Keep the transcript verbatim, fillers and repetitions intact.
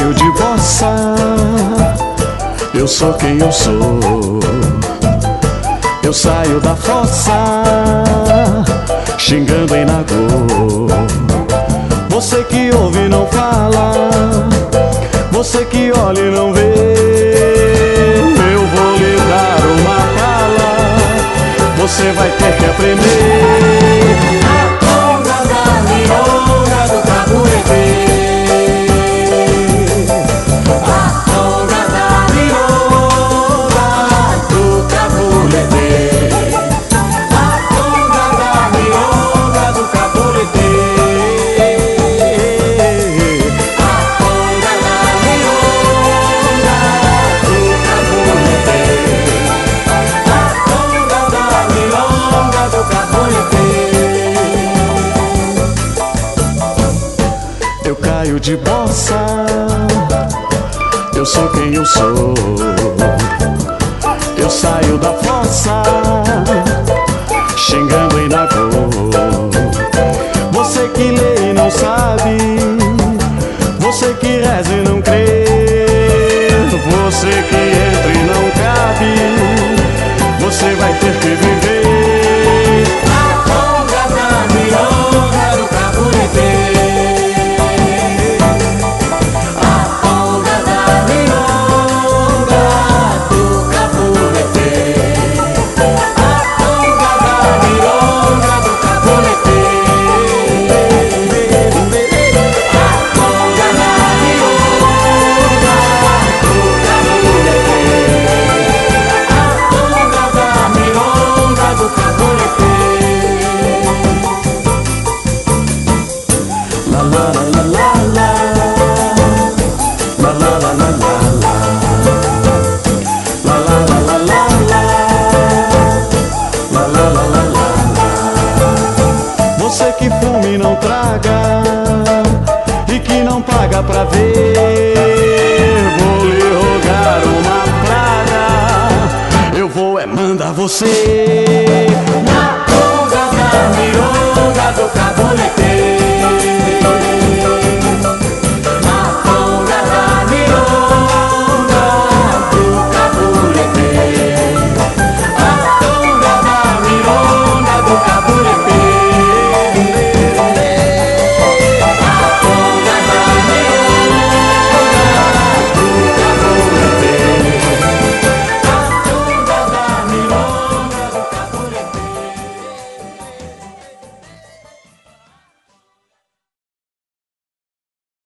caio de bossa, eu sou quem eu sou. Eu saio da fossa, xingando em Nagô. Você que ouve e não fala, você que olha e não vê, eu vou lhe dar uma bala, você vai ter que aprender. A conga da milonga do caburete, a conga da milonga do caburete, a conga da milonga do caburete. Eu caio de bossa, eu sou quem eu sou. Eu saio da fossa, xingando em Nagô. Você que lê e não sabe, você que reza e não crê, você que entra e não cabe, você vai ter que viver. A conga da milonga do caburete, a conga da milonga do caburete, a conga da milonga do caburete, a conga da milonga do caburete, a conga da milonga do caburete. La la la la la la, la la la la la la, la la la la la la, la la la la la. Você que fuma e não traga, e que não paga pra ver, vou lhe rogar uma praga, eu vou é mandar você.